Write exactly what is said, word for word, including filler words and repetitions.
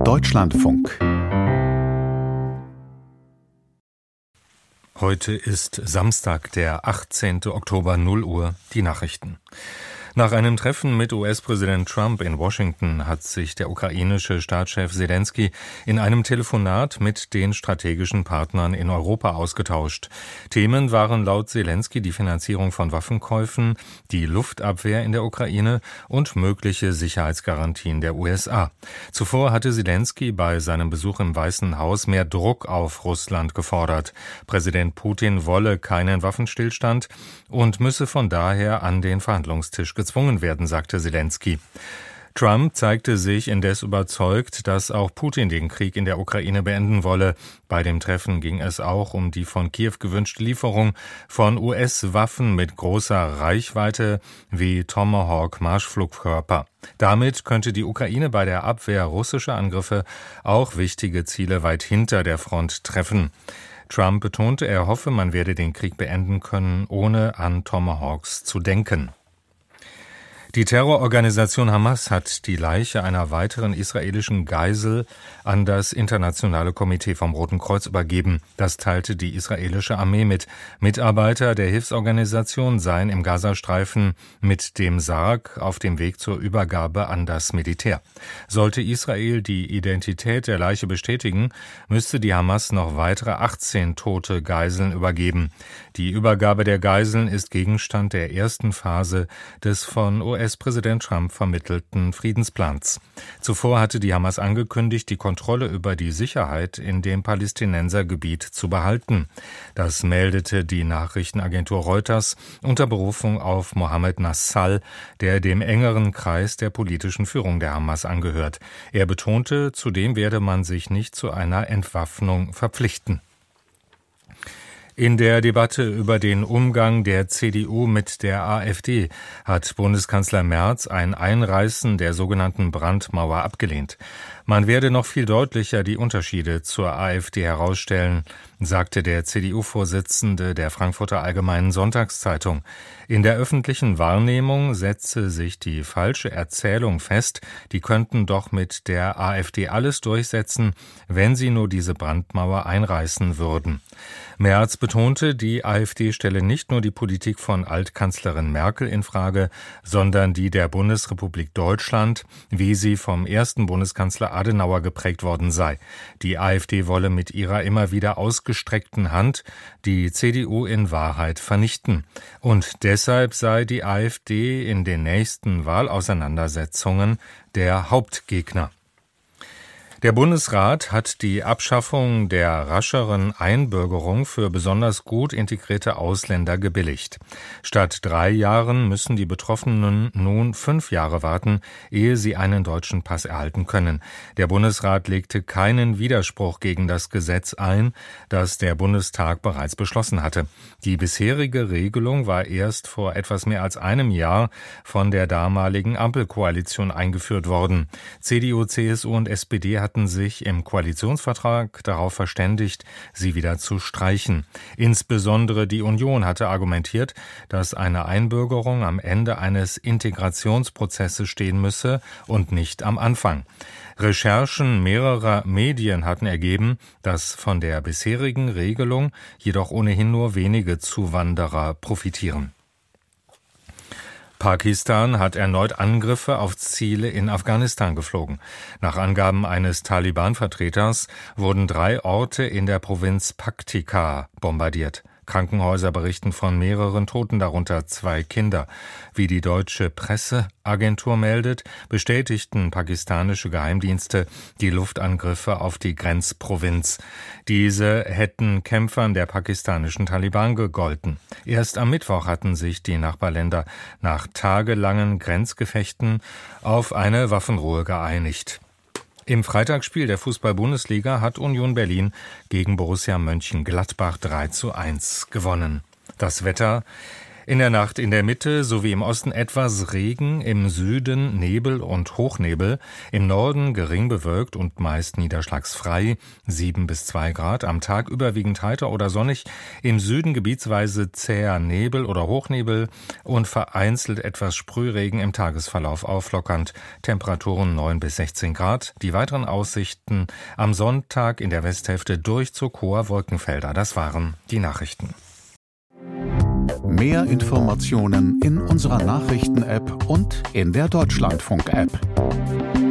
Deutschlandfunk. Heute ist Samstag, der achtzehnten Oktober, null Uhr, die Nachrichten. Nach einem Treffen mit U S-Präsident Trump in Washington hat sich der ukrainische Staatschef Selenskyj in einem Telefonat mit den strategischen Partnern in Europa ausgetauscht. Themen waren laut Selenskyj die Finanzierung von Waffenkäufen, die Luftabwehr in der Ukraine und mögliche Sicherheitsgarantien der U S A. Zuvor hatte Selenskyj bei seinem Besuch im Weißen Haus mehr Druck auf Russland gefordert. Präsident Putin wolle keinen Waffenstillstand und müsse von daher an den Verhandlungstisch gezwungen werden, sagte Selenskyj. Trump zeigte sich indes überzeugt, dass auch Putin den Krieg in der Ukraine beenden wolle. Bei dem Treffen ging es auch um die von Kiew gewünschte Lieferung von U S-Waffen mit großer Reichweite wie Tomahawk-Marschflugkörper. Damit könnte die Ukraine bei der Abwehr russischer Angriffe auch wichtige Ziele weit hinter der Front treffen. Trump betonte, er hoffe, man werde den Krieg beenden können, ohne an Tomahawks zu denken. Die Terrororganisation Hamas hat die Leiche einer weiteren israelischen Geisel an das Internationale Komitee vom Roten Kreuz übergeben. Das teilte die israelische Armee mit. Mitarbeiter der Hilfsorganisation seien im Gazastreifen mit dem Sarg auf dem Weg zur Übergabe an das Militär. Sollte Israel die Identität der Leiche bestätigen, müsste die Hamas noch weitere achtzehn tote Geiseln übergeben. Die Übergabe der Geiseln ist Gegenstand der ersten Phase des von U S-Präsident Trump vermittelten Friedensplans. Zuvor hatte die Hamas angekündigt, die Kontrolle über die Sicherheit in dem Palästinensergebiet zu behalten. Das meldete die Nachrichtenagentur Reuters unter Berufung auf Mohammed Nassal, der dem engeren Kreis der politischen Führung der Hamas angehört. Er betonte, zudem werde man sich nicht zu einer Entwaffnung verpflichten. In der Debatte über den Umgang der C D U mit der AfD hat Bundeskanzler Merz ein Einreißen der sogenannten Brandmauer abgelehnt. Man werde noch viel deutlicher die Unterschiede zur AfD herausstellen, sagte der C D U-Vorsitzende der Frankfurter Allgemeinen Sonntagszeitung. In der öffentlichen Wahrnehmung setze sich die falsche Erzählung fest, die könnten doch mit der AfD alles durchsetzen, wenn sie nur diese Brandmauer einreißen würden. Merz betonte, die AfD stelle nicht nur die Politik von Altkanzlerin Merkel in Frage, sondern die der Bundesrepublik Deutschland, wie sie vom ersten Bundeskanzler Adenauer geprägt worden sei. Die AfD wolle mit ihrer immer wieder ausgestreckten Hand die C D U in Wahrheit vernichten. Und deshalb sei die AfD in den nächsten Wahlauseinandersetzungen der Hauptgegner. Der Bundesrat hat die Abschaffung der rascheren Einbürgerung für besonders gut integrierte Ausländer gebilligt. Statt drei Jahren müssen die Betroffenen nun fünf Jahre warten, ehe sie einen deutschen Pass erhalten können. Der Bundesrat legte keinen Widerspruch gegen das Gesetz ein, das der Bundestag bereits beschlossen hatte. Die bisherige Regelung war erst vor etwas mehr als einem Jahr von der damaligen Ampelkoalition eingeführt worden. C D U, C S U und S P D hatten sich im Koalitionsvertrag darauf verständigt, sie wieder zu streichen. Insbesondere die Union hatte argumentiert, dass eine Einbürgerung am Ende eines Integrationsprozesses stehen müsse und nicht am Anfang. Recherchen mehrerer Medien hatten ergeben, dass von der bisherigen Regelung jedoch ohnehin nur wenige Zuwanderer profitieren. Pakistan hat erneut Angriffe auf Ziele in Afghanistan geflogen. Nach Angaben eines Taliban-Vertreters wurden drei Orte in der Provinz Paktika bombardiert. Krankenhäuser berichten von mehreren Toten, darunter zwei Kinder. Wie die deutsche Presseagentur meldet, bestätigten pakistanische Geheimdienste die Luftangriffe auf die Grenzprovinz. Diese hätten Kämpfern der pakistanischen Taliban gegolten. Erst am Mittwoch hatten sich die Nachbarländer nach tagelangen Grenzgefechten auf eine Waffenruhe geeinigt. Im Freitagsspiel der Fußball-Bundesliga hat Union Berlin gegen Borussia Mönchengladbach drei zu eins gewonnen. Das Wetter: In der Nacht in der Mitte sowie im Osten etwas Regen, im Süden Nebel und Hochnebel, im Norden gering bewölkt und meist niederschlagsfrei, sieben bis zwei Grad, am Tag überwiegend heiter oder sonnig, im Süden gebietsweise zäher Nebel oder Hochnebel und vereinzelt etwas Sprühregen, im Tagesverlauf auflockernd, Temperaturen neun bis sechzehn Grad. Die weiteren Aussichten am Sonntag in der Westhälfte Durchzug hoher Wolkenfelder. Das waren die Nachrichten. Mehr Informationen in unserer Nachrichten-App und in der Deutschlandfunk-App.